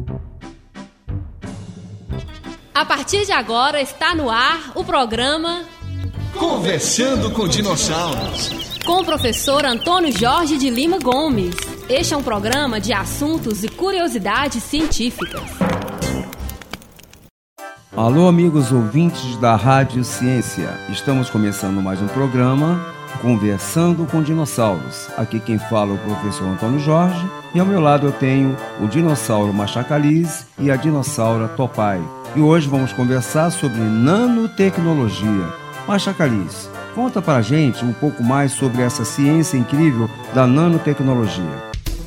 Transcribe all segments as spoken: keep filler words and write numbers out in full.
A partir de agora está no ar o programa Conversando com Dinossauros, com o professor Antônio Jorge de Lima Gomes. Este é um programa de assuntos e curiosidades científicas. Alô, amigos ouvintes da Rádio Ciência. Estamos começando mais um programa Conversando com Dinossauros. Aqui quem fala é o professor Antônio Jorge e ao meu lado eu tenho o dinossauro Machacaliz e a dinossauro Topai. E hoje vamos conversar sobre nanotecnologia. Machacaliz, conta pra gente um pouco mais sobre essa ciência incrível da nanotecnologia.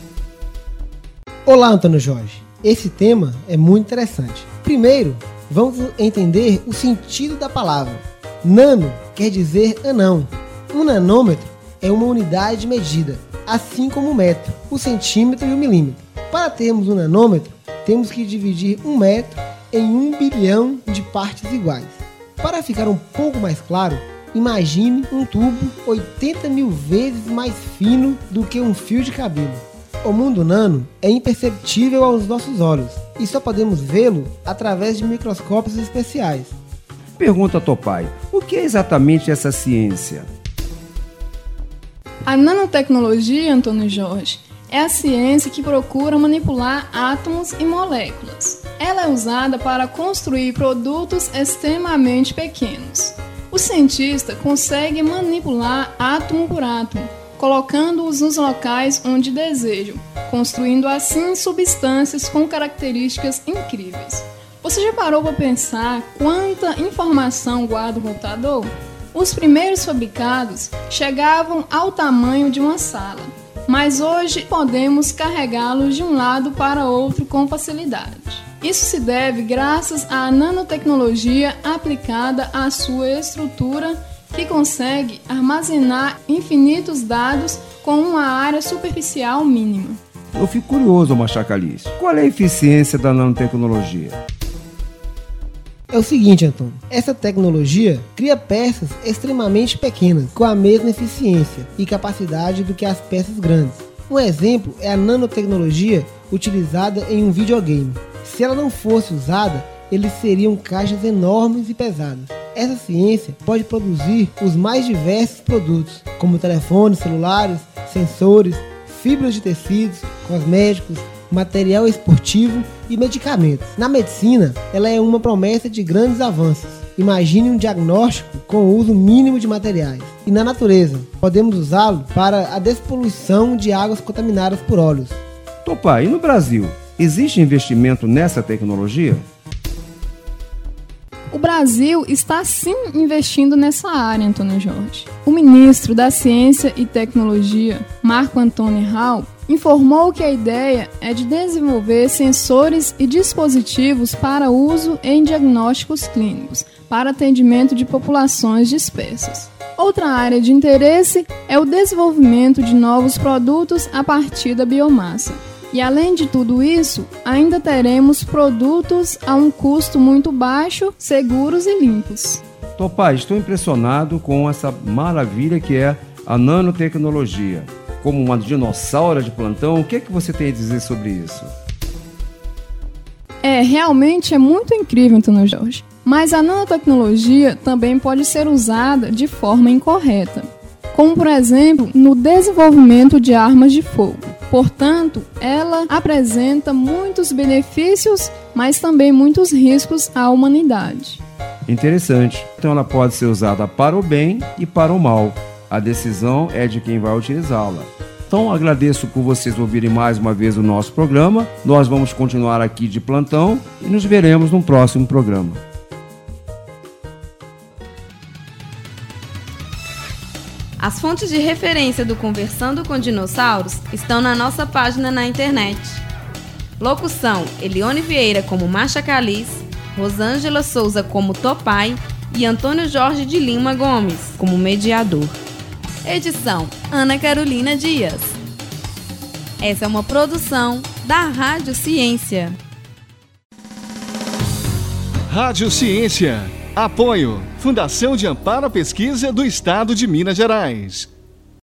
Olá, Antônio Jorge. Esse tema é muito interessante. Primeiro, vamos entender o sentido da palavra. Nano quer dizer anão. Um nanômetro é uma unidade de medida, assim como o metro, o centímetro e o milímetro. Para termos um nanômetro, temos que dividir um metro em um bilhão de partes iguais. Para ficar um pouco mais claro, imagine um tubo oitenta mil vezes mais fino do que um fio de cabelo. O mundo nano é imperceptível aos nossos olhos e só podemos vê-lo através de microscópios especiais. Pergunta Topai, o que é exatamente essa ciência? A nanotecnologia, Antônio Jorge, é a ciência que procura manipular átomos e moléculas. Ela é usada para construir produtos extremamente pequenos. O cientista consegue manipular átomo por átomo, colocando-os nos locais onde desejam, construindo assim substâncias com características incríveis. Você já parou para pensar quanta informação guarda o computador? Os primeiros fabricados chegavam ao tamanho de uma sala, mas hoje podemos carregá-los de um lado para outro com facilidade. Isso se deve graças à nanotecnologia aplicada à sua estrutura, que consegue armazenar infinitos dados com uma área superficial mínima. Eu fico curioso, Machacaliz. Qual é a eficiência da nanotecnologia? É o seguinte, Antônio. Essa tecnologia cria peças extremamente pequenas, com a mesma eficiência e capacidade do que as peças grandes. Um exemplo é a nanotecnologia utilizada em um videogame. Se ela não fosse usada, eles seriam caixas enormes e pesadas. Essa ciência pode produzir os mais diversos produtos, como telefones, celulares, sensores, fibras de tecidos, cosméticos, material esportivo e medicamentos. Na medicina, ela é uma promessa de grandes avanços. Imagine um diagnóstico com o uso mínimo de materiais. E na natureza, podemos usá-lo para a despoluição de águas contaminadas por óleos. Topai, e no Brasil, existe investimento nessa tecnologia? O Brasil está sim investindo nessa área, Antônio Jorge. O ministro da Ciência e Tecnologia, Marco Antônio Rau, informou que a ideia é de desenvolver sensores e dispositivos para uso em diagnósticos clínicos, para atendimento de populações dispersas. Outra área de interesse é o desenvolvimento de novos produtos a partir da biomassa. E além de tudo isso, ainda teremos produtos a um custo muito baixo, seguros e limpos. Topai, estou impressionado com essa maravilha que é a nanotecnologia. Como uma dinossauro de plantão, o que é que você tem a dizer sobre isso? É, realmente é muito incrível, Antônio Jorge. Mas a nanotecnologia também pode ser usada de forma incorreta, como por exemplo no desenvolvimento de armas de fogo. Portanto, ela apresenta muitos benefícios, mas também muitos riscos à humanidade. Interessante. Então ela pode ser usada para o bem e para o mal. A decisão é de quem vai utilizá-la. Então agradeço por vocês ouvirem mais uma vez o nosso programa. Nós vamos continuar aqui de plantão e nos veremos no próximo programa. As fontes de referência do Conversando com Dinossauros estão na nossa página na internet. Locução: Elione Vieira como Machacaliz, Rosângela Souza como Topai e Antônio Jorge de Lima Gomes como mediador. Edição: Ana Carolina Dias. Essa é uma produção da Rádio Ciência. Rádio Ciência. Apoio: Fundação de Amparo à Pesquisa do Estado de Minas Gerais.